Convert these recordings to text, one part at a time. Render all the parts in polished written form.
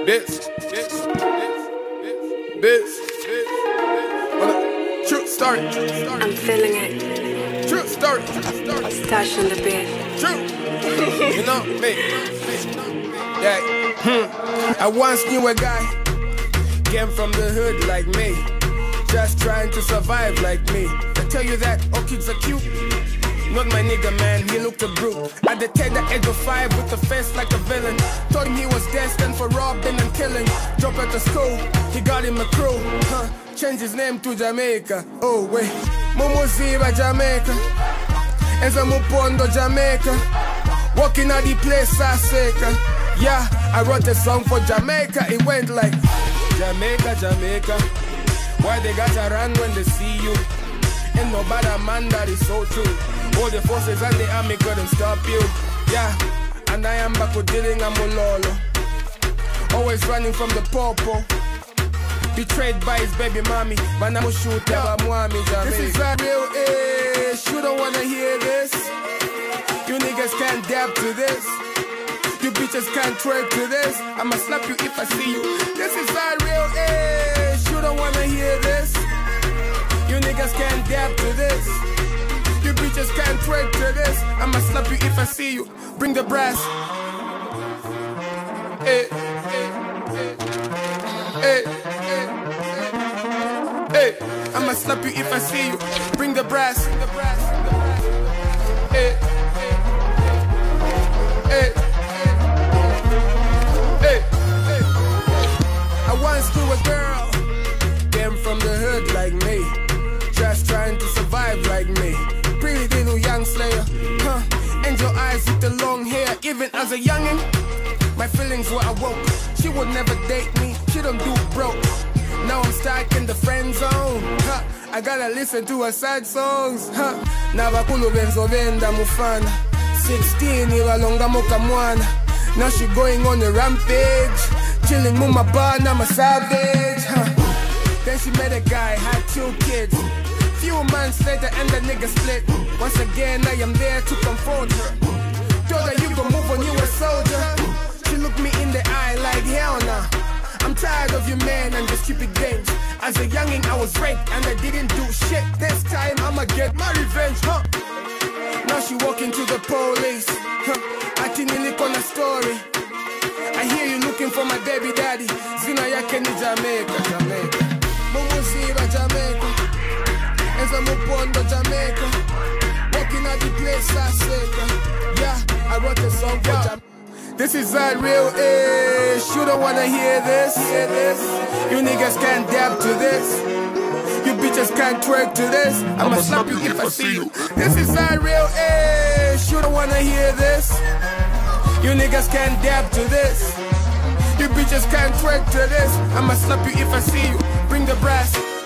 True story. I'm feeling it. True story. Stash on the bed. True. You know me. Yeah. I once knew a guy, came from the hood like me, just trying to survive like me. I tell you that all kids are cute. Not my nigga, man, he looked a brute. At the tender age of 5 with a face like a villain. Told him he was destined for robbing and killing. Drop out of school, he got him a crew. Changed his name to Jamaica. Oh wait, Mumuziba Jamaica. Enza Mupondo Jamaica. Walking out the place I seka. Yeah, I wrote a song for Jamaica. It went like Jamaica, Jamaica. Why they got to run when they see you? Ain't no better man, that is so true. All the forces and the army couldn't stop you. Yeah, and I am back with dealing a mololo. Always running from the popo. Betrayed by his baby mommy. Man, I'm a shooter, I'm Mwami, Jamaica. This is a real ish. You don't wanna hear this. You niggas can't dab to this. You bitches can't twerk to this. I'ma slap you if I see you. This is a real ish. You don't wanna hear this. You niggas can't dab to this. You bitches can't twerk to this. I'ma slap you if I see you. Bring the brass. Hey, hey, hey, hey, hey, hey. I'ma slap you if I see you. Bring the brass. Hey, hey, hey, hey, hey. I once knew a girl, came from the hood like me, just trying to survive like me. Pretty little young slayer, angel eyes with the long hair. Even as a youngin', my feelings were awoke. She would never date me, she don't do broke. Now I'm stuck in the friend zone. I gotta listen to her sad songs. Nabakulu benzo venda mufana. 16 ibalonga moka mwana. Now she going on a rampage. Chilling muma bar, I'm a savage. Then she met a guy, had 2 kids. Few months later and the nigga split. Once again I am there to confront her. Told her you gon' move on, you a soldier. She looked me in the eye like hell nah. I'm tired of you man and the stupid games. As a youngin' I was raped and I didn't do shit. This time I'ma get my revenge, Now she walking to the police, Ati niliko na story. I hear you looking for my baby daddy. Zina yake ni Jamaica, Jamaica. Mumuziba Jamaica. Enza Mupondo Jamaica. Walking out the place I seka. Yeah, I wrote a song for Jamaica. This is that real ish. You don't wanna hear this. You niggas can't dab to this. You bitches can't twerk to this. I'ma slap you if I see you. This is that real ish. You don't wanna hear this. You niggas can't dab to this. You bitches can't twerk to this. I'ma slap you if I see you. Bring the brass.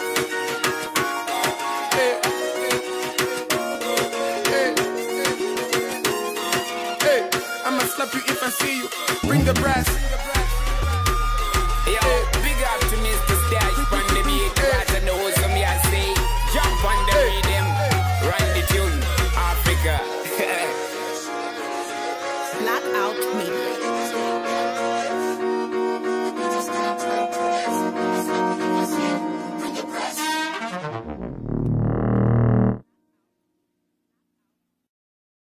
Hey, hey, hey, hey. I'ma slap you if I see you. Bring the brass.